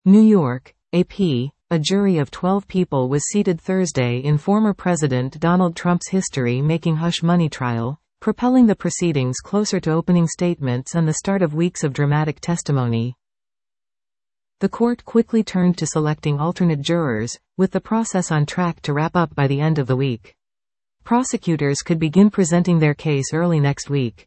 New York, AP. A jury of 12 people was seated Thursday in former President Donald Trump's history-making hush-money trial, propelling the proceedings closer to opening statements and the start of weeks of dramatic testimony. The court quickly turned to selecting alternate jurors, with the process on track to wrap up by the end of the week. Prosecutors could begin presenting their case early next week.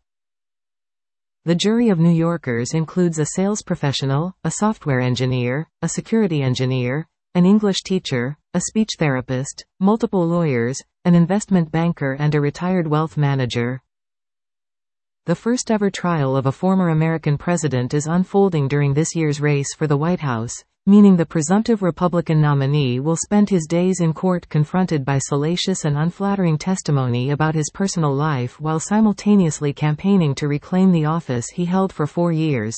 The jury of New Yorkers includes a sales professional, a software engineer, a security engineer, an English teacher, a speech therapist, multiple lawyers, an investment banker and a retired wealth manager. The first-ever trial of a former American president is unfolding during this year's race for the White House, meaning the presumptive Republican nominee will spend his days in court confronted by salacious and unflattering testimony about his personal life while simultaneously campaigning to reclaim the office he held for 4 years.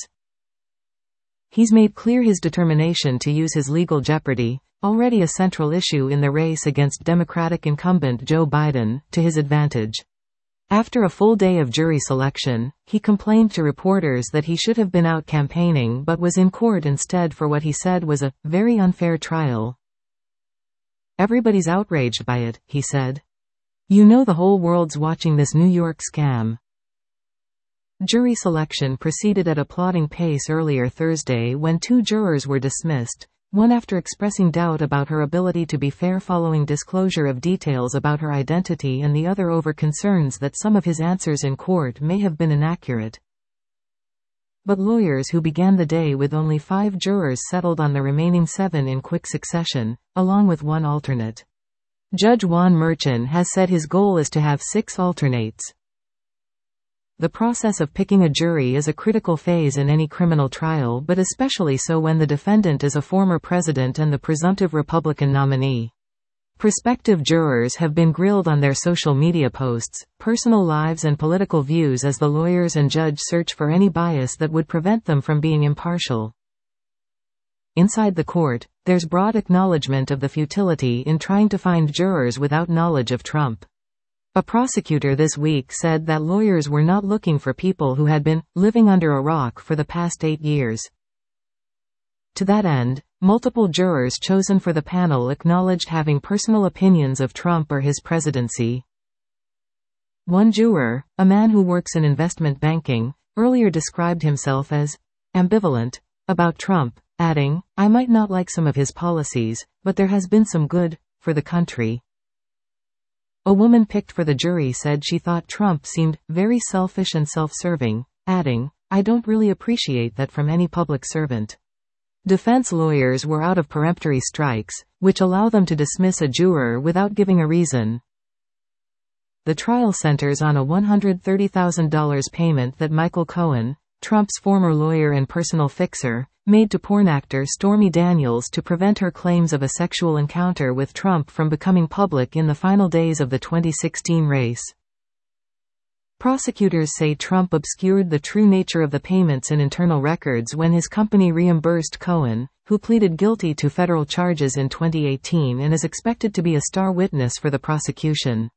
He's made clear his determination to use his legal jeopardy, already a central issue in the race against Democratic incumbent Joe Biden, to his advantage. After a full day of jury selection, he complained to reporters that he should have been out campaigning but was in court instead for what he said was a very unfair trial. "Everybody's outraged by it," he said. "You know the whole world's watching this New York scam." Jury selection proceeded at a plodding pace earlier Thursday when 2 jurors were dismissed, one after expressing doubt about her ability to be fair following disclosure of details about her identity and the other over concerns that some of his answers in court may have been inaccurate. But lawyers who began the day with only 5 jurors settled on the remaining 7 in quick succession, along with 1 alternate. Judge Juan Merchan has said his goal is to have 6 alternates. The process of picking a jury is a critical phase in any criminal trial, but especially so when the defendant is a former president and the presumptive Republican nominee. Prospective jurors have been grilled on their social media posts, personal lives and political views as the lawyers and judge search for any bias that would prevent them from being impartial. Inside the court, there's broad acknowledgement of the futility in trying to find jurors without knowledge of Trump. A prosecutor this week said that lawyers were not looking for people who had been living under a rock for the past 8 years. To that end, multiple jurors chosen for the panel acknowledged having personal opinions of Trump or his presidency. One juror, a man who works in investment banking, earlier described himself as ambivalent about Trump, adding, "I might not like some of his policies, but there has been some good for the country." A woman picked for the jury said she thought Trump seemed very selfish and self-serving, adding, "I don't really appreciate that from any public servant." Defense lawyers were out of peremptory strikes, which allow them to dismiss a juror without giving a reason. The trial centers on a $130,000 payment that Michael Cohen, Trump's former lawyer and personal fixer, made to porn actor Stormy Daniels to prevent her claims of a sexual encounter with Trump from becoming public in the final days of the 2016 race. Prosecutors say Trump obscured the true nature of the payments in internal records when his company reimbursed Cohen, who pleaded guilty to federal charges in 2018 and is expected to be a star witness for the prosecution.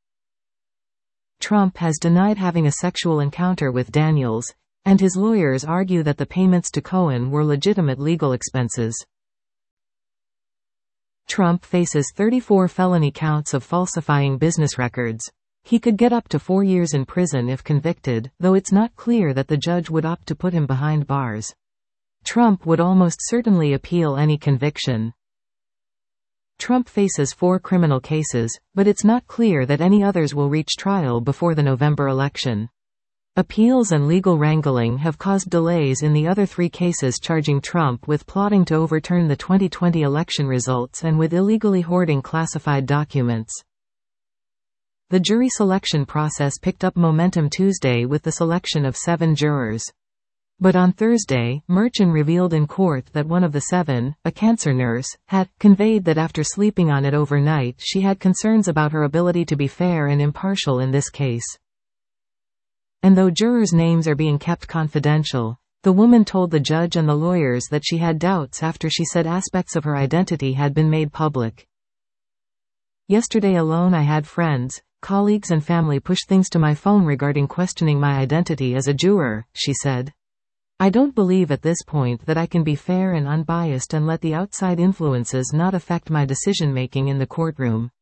Trump has denied having a sexual encounter with Daniels, and his lawyers argue that the payments to Cohen were legitimate legal expenses. Trump faces 34 felony counts of falsifying business records. He could get up to 4 years in prison if convicted, though it's not clear that the judge would opt to put him behind bars. Trump would almost certainly appeal any conviction. Trump faces 4 criminal cases, but it's not clear that any others will reach trial before the November election. Appeals and legal wrangling have caused delays in the other 3 cases charging Trump with plotting to overturn the 2020 election results and with illegally hoarding classified documents. The jury selection process picked up momentum Tuesday with the selection of 7 jurors. But on Thursday, Merchan revealed in court that one of the 7, a cancer nurse, had conveyed that after sleeping on it overnight she had concerns about her ability to be fair and impartial in this case. And though jurors' names are being kept confidential, the woman told the judge and the lawyers that she had doubts after she said aspects of her identity had been made public. "Yesterday alone I had friends, colleagues and family push things to my phone regarding questioning my identity as a juror," she said. I don't believe at this point that I can be fair and unbiased and let the outside influences not affect my decision-making in the courtroom.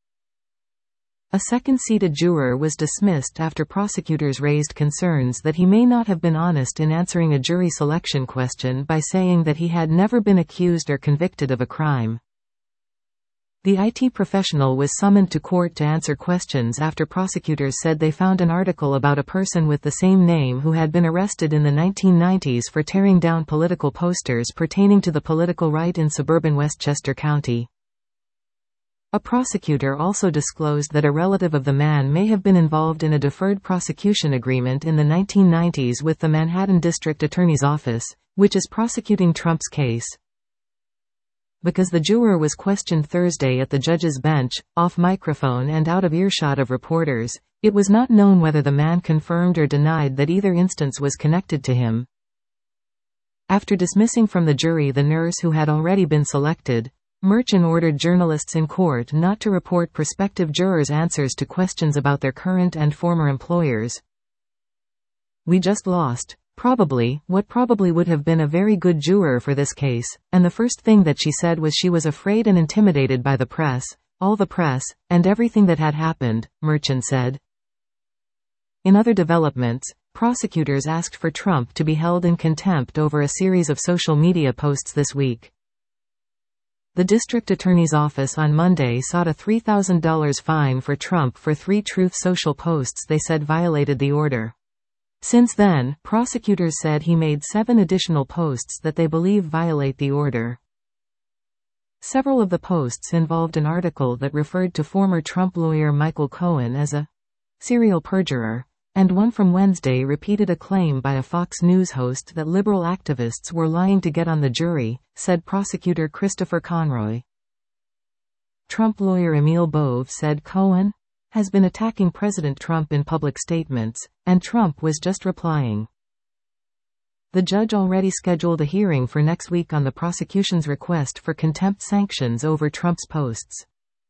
A second-seated juror was dismissed after prosecutors raised concerns that he may not have been honest in answering a jury selection question by saying that he had never been accused or convicted of a crime. The IT professional was summoned to court to answer questions after prosecutors said they found an article about a person with the same name who had been arrested in the 1990s for tearing down political posters pertaining to the political right in suburban Westchester County. A prosecutor also disclosed that a relative of the man may have been involved in a deferred prosecution agreement in the 1990s with the Manhattan District Attorney's Office, which is prosecuting Trump's case. Because the juror was questioned Thursday at the judge's bench, off microphone and out of earshot of reporters, it was not known whether the man confirmed or denied that either instance was connected to him. After dismissing from the jury the nurse who had already been selected, Merchan ordered journalists in court not to report prospective jurors' answers to questions about their current and former employers. "We just lost, what probably would have been a very good juror for this case, and the first thing that she said was she was afraid and intimidated by the press, all the press, and everything that had happened," Merchan said. In other developments, prosecutors asked for Trump to be held in contempt over a series of social media posts this week. The district attorney's office on Monday sought a $3,000 fine for Trump for 3 Truth Social posts they said violated the order. Since then, prosecutors said he made 7 additional posts that they believe violate the order. Several of the posts involved an article that referred to former Trump lawyer Michael Cohen as a serial perjurer, and one from Wednesday repeated a claim by a Fox News host that liberal activists were lying to get on the jury, said prosecutor Christopher Conroy. Trump lawyer Emil Bove said Cohen has been attacking President Trump in public statements, and Trump was just replying. The judge already scheduled a hearing for next week on the prosecution's request for contempt sanctions over Trump's posts.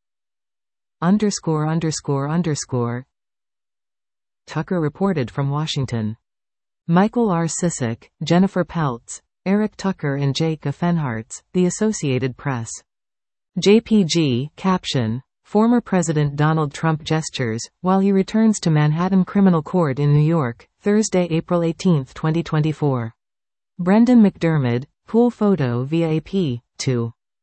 Tucker reported from Washington. Michael R. Sisak, Jennifer Peltz, Eric Tucker and Jake Offenhartz, The Associated Press. JPG, caption, Former President Donald Trump gestures, while he returns to Manhattan Criminal Court in New York, Thursday, April 18, 2024. Brendan McDermott, pool photo via AP, 2.